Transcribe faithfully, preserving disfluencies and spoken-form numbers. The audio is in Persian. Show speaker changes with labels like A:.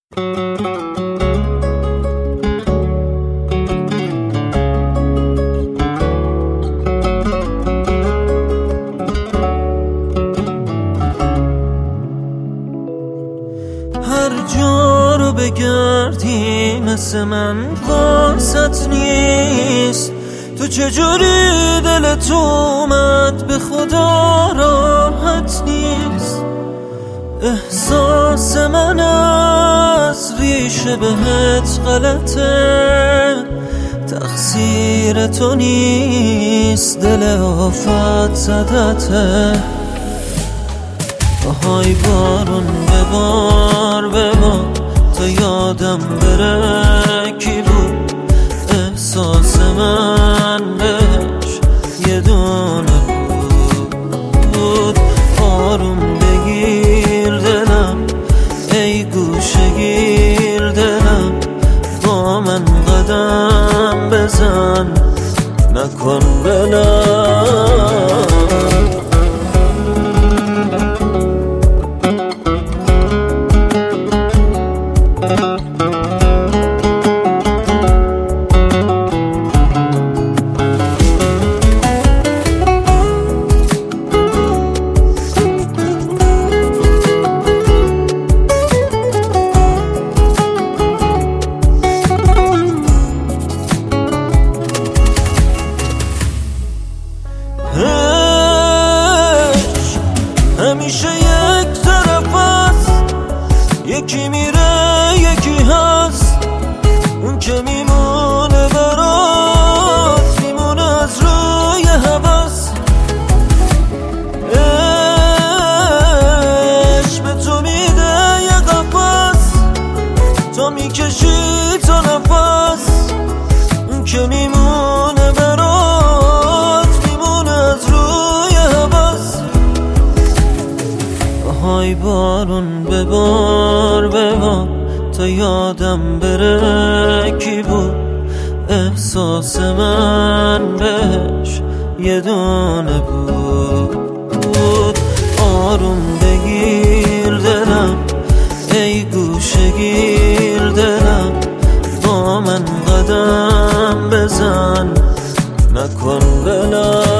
A: هر جا رو بگردی مثل من قاست نیست. تو چجوری دلت اومد به خدا راحت نیست. احساس من از ریشه بهت غلطه، تقصیر تو نیست، دل آفت زدته. های بارون ببار ببار تا یادم بره کی بود. احساس من بهش یه دونه بود. آروم بگیر دلم ای گوشه گیر دلم، با من قدم بزن نکن بلم. همیشه یک طرف هست، یکی میره یکی هست. اون که میمونه برات میمونه از روی هوس. عشق به تو میده یه قفس، تو میکشی تا نفس. اون که میمونه برات میمونه از روی هوس. های بارون ببار ببار تا یادم بره کی بود. احساس من بهش یه دونه بود. آروم بگیر دلم ای گوشه گیر دلم، با من قدم بزن نکن بلم.